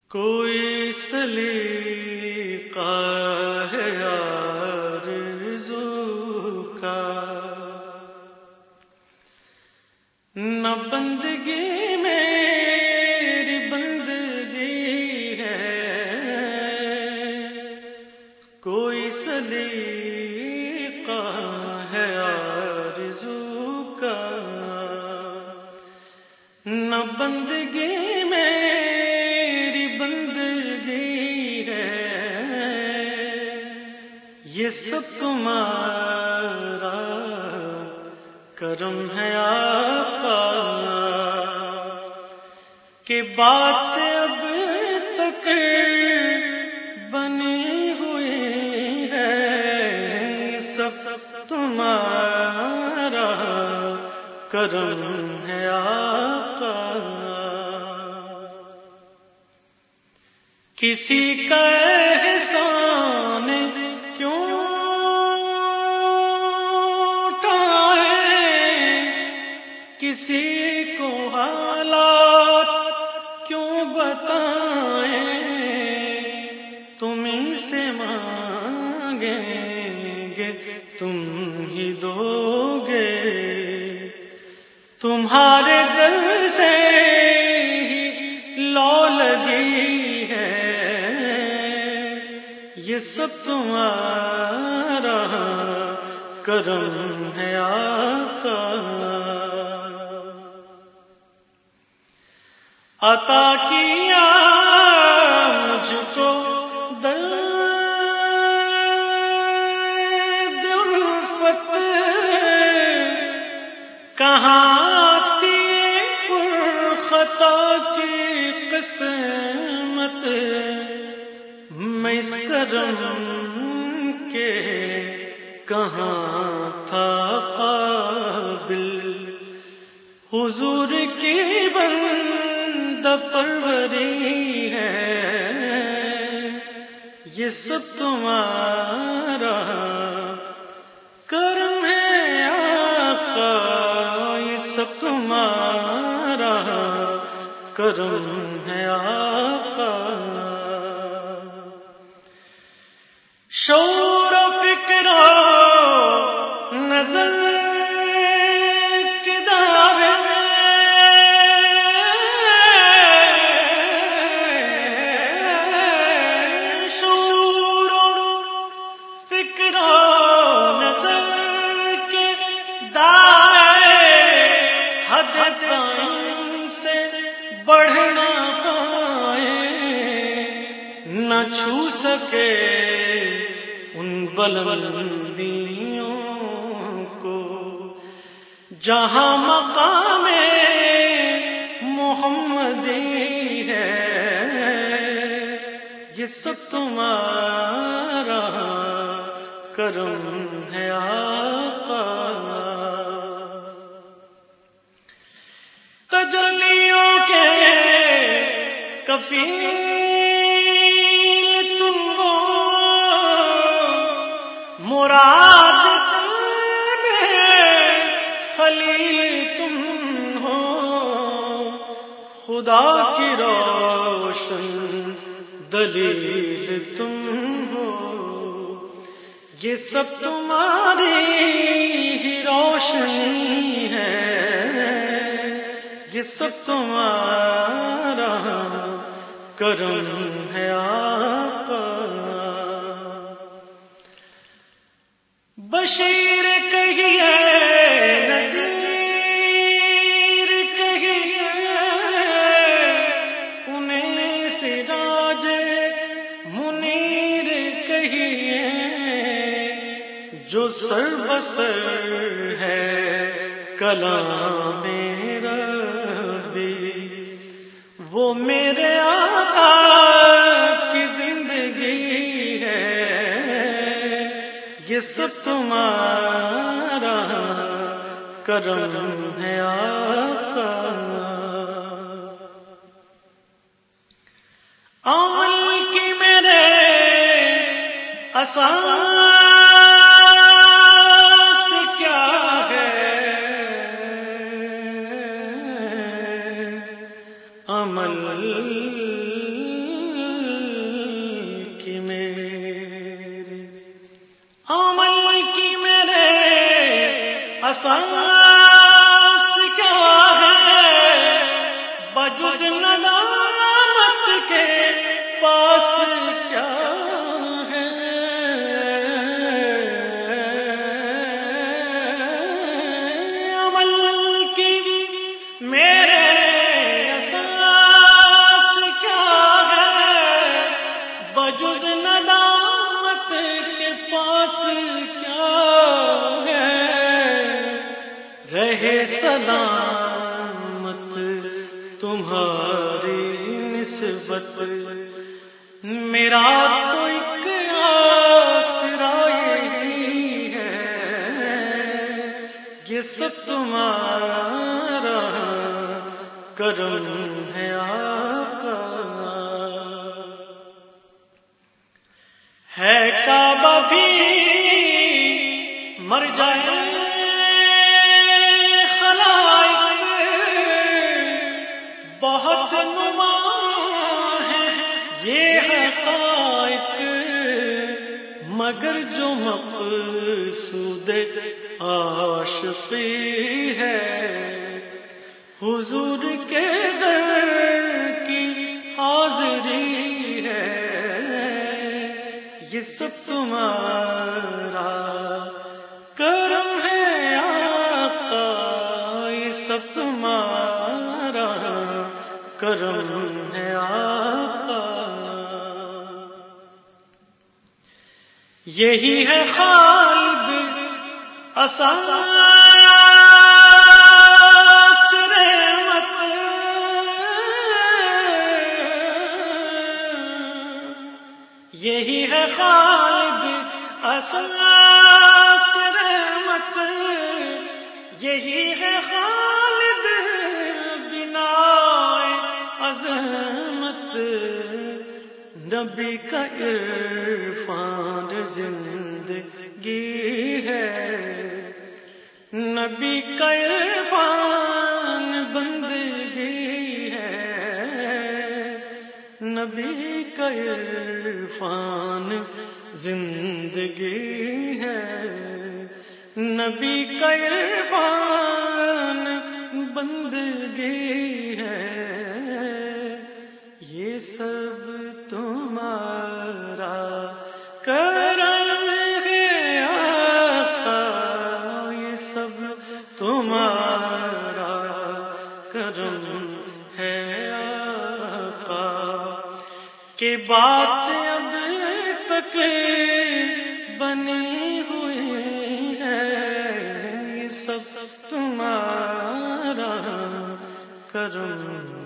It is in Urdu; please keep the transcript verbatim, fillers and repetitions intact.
کوئی سلیقہ ہے آرزو کا، نہ بندگی میری بندگی ہے، کوئی سلیقہ ہے آرزو کا، نہ بندگی میری بندگی ہے، یہ سب تمہارا کرم ہے آقا، کہ بات اب تک بنی ہوئی ہے، یہ سب تمہارا کرم ہے آقا۔ کسی کا احسان کیوں اٹھائیں، کسی کو حالات کیوں بتائیں، تم ہی سے مانگیں گے تم ہی دو گے، تمہارے در سے ہی لو لگی ہے، یہ سب تمہارا کرم ہے آقا۔ عطا کیا مجھ کو درد الفت، کہاں آتی پرخطا کی قسمت، میں اس کرم کے کہاں تھا قابل، حضور کی بندہ پروری ہے، یہ سب تمہارا کرم ہے آقا، یہ سب تمہارا کرم ہے آقا۔ شعور و فکر و نظر کی دعوے، شعور و فکر و نظر کے دائرے حد تعین سے بڑھ نہ پائے، نہ چھو سکے ان بلندیوں کو جہاں مقام محمدی ہے، یہ سب تمہارا کرم ہے آقا۔ تجلیوں کے کفیل تم ہو، مراد میں خلیل تم ہو، خدا کی روشن دلیل تم ہو، یہ سب تمہاری ہی روشنی ہے، یہ سب تمہارا کرم ہے آقا۔ بشیر کہیے نذیر کہیے، انہیں سراج منیر کہیے، جو سر بسر ہے کلام ربی، وہ میرے آقا کی زندگی ہے، یہ سب تمہارا کرم ہے آقا۔ عمل کی میرے اساس کیا ہے، عمل اساس کیا ہے بجز ندامت کے پاس کیا ہے؟ عمل کی میرے اساس کیا ہے بجز ندامت کے پاس کیا ہے؟ رہے سلامت تمہاری نسبت میرا تو ایک آسرا یہی ہے، یہ سب تمہارا کرم ہے آقا۔ ہے کعبہ بھی مر جائے بہت نماں ہے یہ حقائق، مگر جو مقصود عاشقی ہے حضور کے در کی حاضری ہے، یہ سب تمہارا کرم ہے آقا، یہ سب تمہارا کرم ہے آقا۔ یہی ہے خالد اساس رحمت، یہی ہے خالد اساس رحمت، یہی ہے خالد بنا عظمت، نبی کا عرفان زندگی ہے، نبی کا عرفان بندگی ہے، نبی کا عرفان زندگی ہے، نبی کا عرفان بندگی ہے، یہ سب تمہارا کرم ہے آقا، یہ سب تمہارا کرم ہے آقا، کہ بات اب تک بنی ہوئی ہے، یہ سب تمہارا کرم